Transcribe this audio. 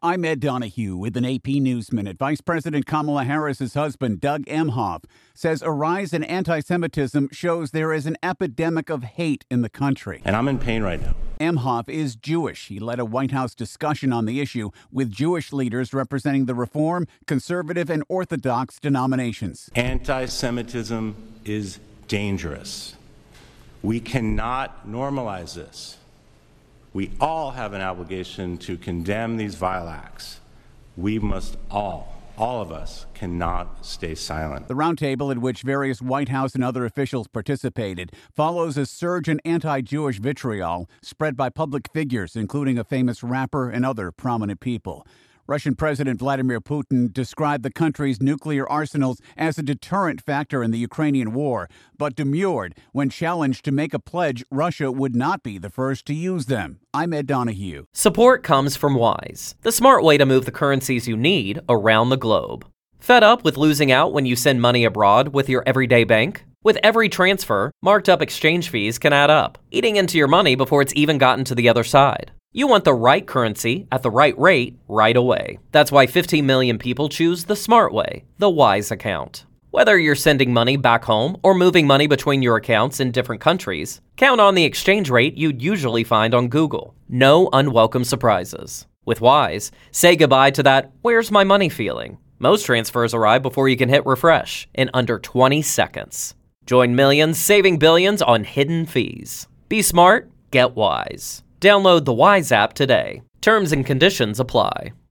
I'm Ed Donahue with an AP News Minute. Vice President Kamala Harris's husband, Doug Emhoff, says a rise in anti-Semitism shows there is an epidemic of hate in the country. And I'm in pain right now. Emhoff is Jewish. He led a White House discussion on the issue with Jewish leaders representing the Reform, Conservative, and Orthodox denominations. Anti-Semitism is dangerous. We cannot normalize this. We all have an obligation to condemn these vile acts. We must all of us cannot stay silent. The roundtable, at which various White House and other officials participated, follows a surge in anti-Jewish vitriol spread by public figures, including a famous rapper and other prominent people. Russian President Vladimir Putin described the country's nuclear arsenals as a deterrent factor in the Ukrainian war, but demurred when challenged to make a pledge Russia would not be the first to use them. I'm Ed Donahue. Support comes from Wise, the smart way to move the currencies you need around the globe. Fed up with losing out when you send money abroad with your everyday bank? With every transfer, marked up exchange fees can add up, eating into your money before it's even gotten to the other side. You want the right currency at the right rate right away. That's why 15 million people choose the smart way, the Wise account. Whether you're sending money back home or moving money between your accounts in different countries, count on the exchange rate you'd usually find on Google. No unwelcome surprises. With Wise, say goodbye to that "where's my money" feeling. Most transfers arrive before you can hit refresh in under 20 seconds. Join millions saving billions on hidden fees. Be smart, get Wise. Download the Wise app today. Terms and conditions apply.